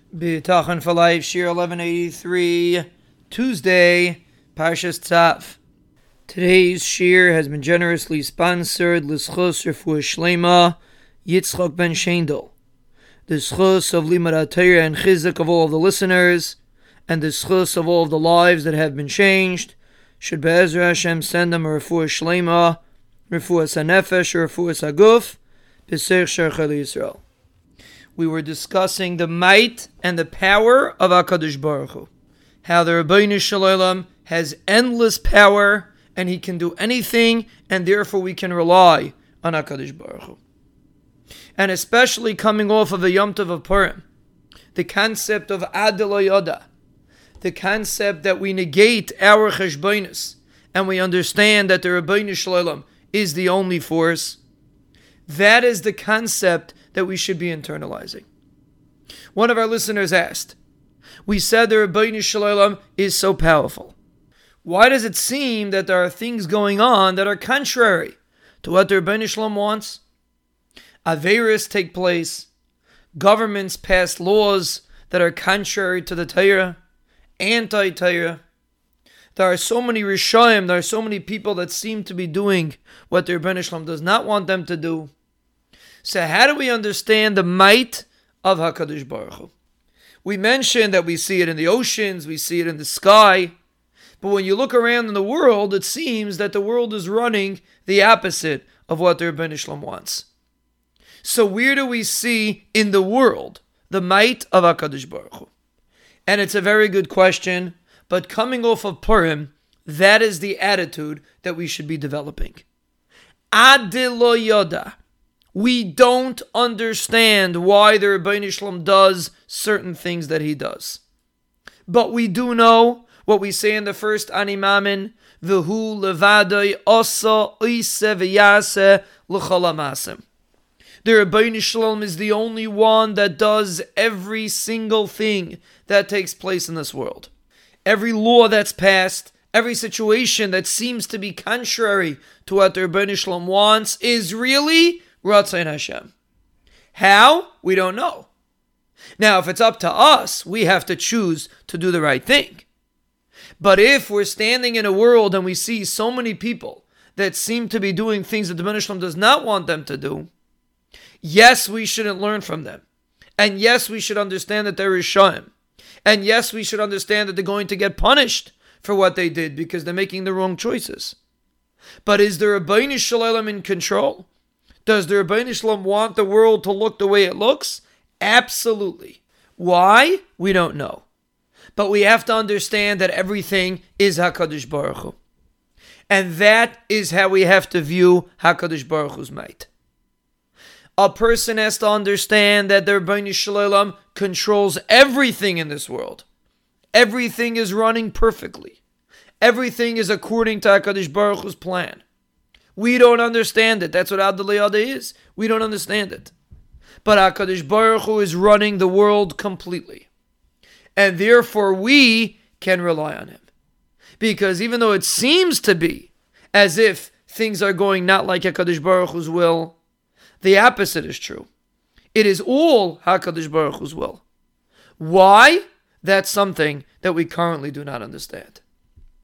B'tachan for Life, Shir 1183, Tuesday, Parshas Tzav. Today's Shir has been generously sponsored L'Schus Refuah Shlema, Yitzchak Ben Shendel. The Schus of Limud Torah and Chizuk of all of the listeners, and the Schus of all of the lives that have been changed, should Be'ezra Hashem send them a Refuah Shlema, Refuah Sanefesh, or Refuah Saguf, B'Seich Sher Chel Yisrael. We were discussing the might and the power of HaKadosh Baruch Hu. How the Ribbono Shel Olam has endless power and He can do anything, and therefore we can rely on HaKadosh Baruch Hu. And especially coming off of the Yom Tov of Purim, the concept of Ad Lo Yoda, the concept that we negate our cheshbonos and we understand that the Ribbono Shel Olam is the only force. That is the concept that we should be internalizing. One of our listeners asked, we said the Ribbono Shel Olam is so powerful. Why does it seem that there are things going on that are contrary to what the Ribbono Shel Olam wants? Averos take place. Governments pass laws that are contrary to the Torah, anti-Torah. There are so many Rishayim, there are so many people that seem to be doing what the Ribbono Shel Olam does not want them to do. So how do we understand the might of HaKadosh Baruch Hu? We mentioned that we see it in the oceans, we see it in the sky, but when you look around in the world, it seems that the world is running the opposite of what the Ribbono Shel Olam wants. So where do we see in the world the might of HaKadosh Baruch Hu? And it's a very good question, but coming off of Purim, that is the attitude that we should be developing. Ad Lo Yoda. We don't understand why the Ribbono Shel Olam does certain things that He does. But we do know what we say in the first Ani Mamin, V'hu levadoi osa oise v'yase l'chol ha'masim. The Ribbono Shel Olam is the only one that does every single thing that takes place in this world. Every law that's passed, every situation that seems to be contrary to what the Ribbono Shel Olam wants is really Ratzain Hashem. How? We don't know. Now, if it's up to us, we have to choose to do the right thing. But if we're standing in a world and we see so many people that seem to be doing things that the Ribbono Shel Olam does not want them to do, yes, we shouldn't learn from them. And yes, we should understand that they're Rishayim. And yes, we should understand that they're going to get punished for what they did because they're making the wrong choices. But is the Ribbono Shel Olam in control? Does the Ribbono Shel Olam want the world to look the way it looks? Absolutely. Why? We don't know. But we have to understand that everything is HaKadosh Baruch Hu. And that is how we have to view HaKadosh Baruch Hu's might. A person has to understand that the Ribbono Shel Olam controls everything in this world. Everything is running perfectly. Everything is according to HaKadosh Baruch Hu's plan. We don't understand it. That's what Ad Lo Yoda is. We don't understand it. But HaKadosh Baruch Hu is running the world completely. And therefore we can rely on Him. Because even though it seems to be as if things are going not like HaKadosh Baruch Hu's will, the opposite is true. It is all HaKadosh Baruch Hu's will. Why? That's something that we currently do not understand.